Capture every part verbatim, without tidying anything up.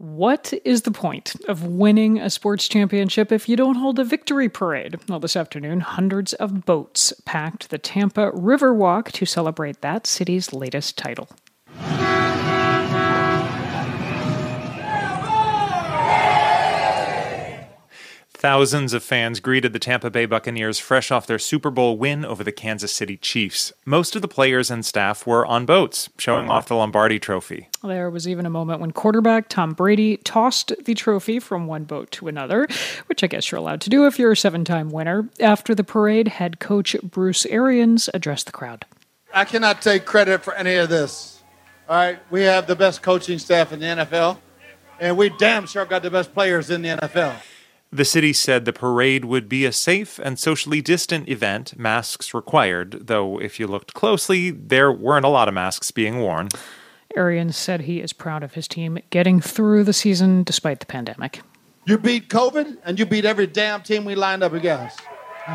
What is the point of winning a sports championship if you don't hold a victory parade? Well, this afternoon, hundreds of boats packed the Tampa Riverwalk to celebrate that city's latest title. Thousands of fans greeted the Tampa Bay Buccaneers fresh off their Super Bowl win over the Kansas City Chiefs. Most of the players and staff were on boats, showing off the Lombardi Trophy. There was even a moment when quarterback Tom Brady tossed the trophy from one boat to another, which I guess you're allowed to do if you're a seven-time winner. After the parade, head coach Bruce Arians addressed the crowd. I cannot take credit for any of this. All right, we have the best coaching staff in the N F L, and we damn sure got the best players in the N F L. The city said the parade would be a safe and socially distant event, masks required, though if you looked closely, there weren't a lot of masks being worn. Arians said he is proud of his team getting through the season despite the pandemic. You beat COVID, and you beat every damn team we lined up against. All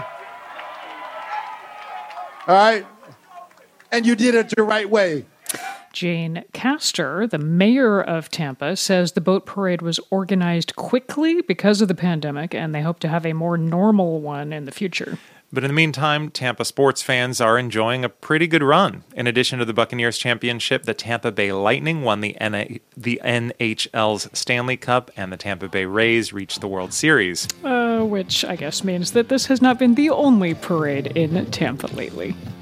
right? And you did it the right way. Jane Castor, the mayor of Tampa, says the boat parade was organized quickly because of the pandemic, and they hope to have a more normal one in the future. But in the meantime, Tampa sports fans are enjoying a pretty good run. In addition to the Buccaneers championship, the Tampa Bay Lightning won the, N A- the N H L's Stanley Cup, and the Tampa Bay Rays reached the World Series. Uh, which I guess means that this has not been the only parade in Tampa lately.